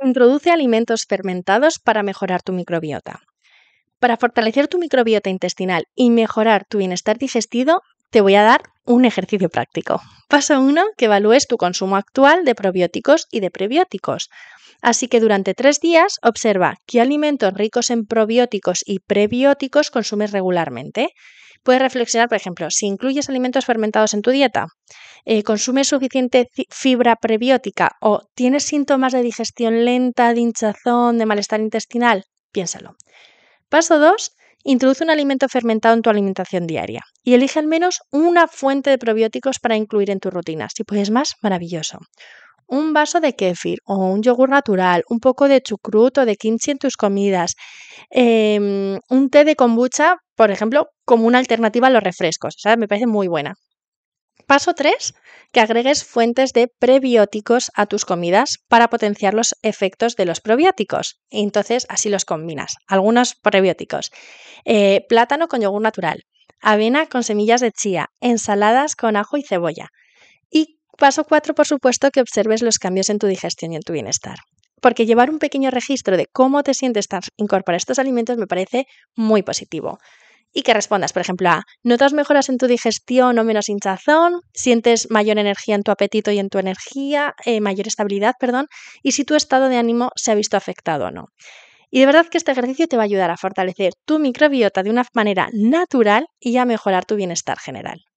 Introduce alimentos fermentados para mejorar tu microbiota. Para fortalecer tu microbiota intestinal y mejorar tu bienestar digestivo, te voy a dar un ejercicio práctico. Paso 1, que evalúes tu consumo actual de probióticos y de prebióticos. Así que durante 3 días observa qué alimentos ricos en probióticos y prebióticos consumes regularmente. Puedes reflexionar, por ejemplo, si incluyes alimentos fermentados en tu dieta, consumes suficiente fibra prebiótica o tienes síntomas de digestión lenta, de hinchazón, de malestar intestinal. Piénsalo. Paso 2. Introduce un alimento fermentado en tu alimentación diaria y elige al menos una fuente de probióticos para incluir en tu rutina. Si puedes más, maravilloso. Un vaso de kéfir o un yogur natural, un poco de chucrut o de kimchi en tus comidas, un té de kombucha, por ejemplo, como una alternativa a los refrescos, ¿sabes? Me parece muy buena. Paso 3, que agregues fuentes de prebióticos a tus comidas para potenciar los efectos de los probióticos. Y entonces así los combinas. Algunos prebióticos. Plátano con yogur natural, avena con semillas de chía, ensaladas con ajo y cebolla. Y paso 4, por supuesto, que observes los cambios en tu digestión y en tu bienestar. Porque llevar un pequeño registro de cómo te sientes tras incorporar estos alimentos me parece muy positivo. Y que respondas, por ejemplo, a ¿notas mejoras en tu digestión o menos hinchazón? ¿Sientes mayor energía en tu apetito y en tu energía? Mayor estabilidad, perdón. Y si tu estado de ánimo se ha visto afectado o no. Y de verdad que este ejercicio te va a ayudar a fortalecer tu microbiota de una manera natural y a mejorar tu bienestar general.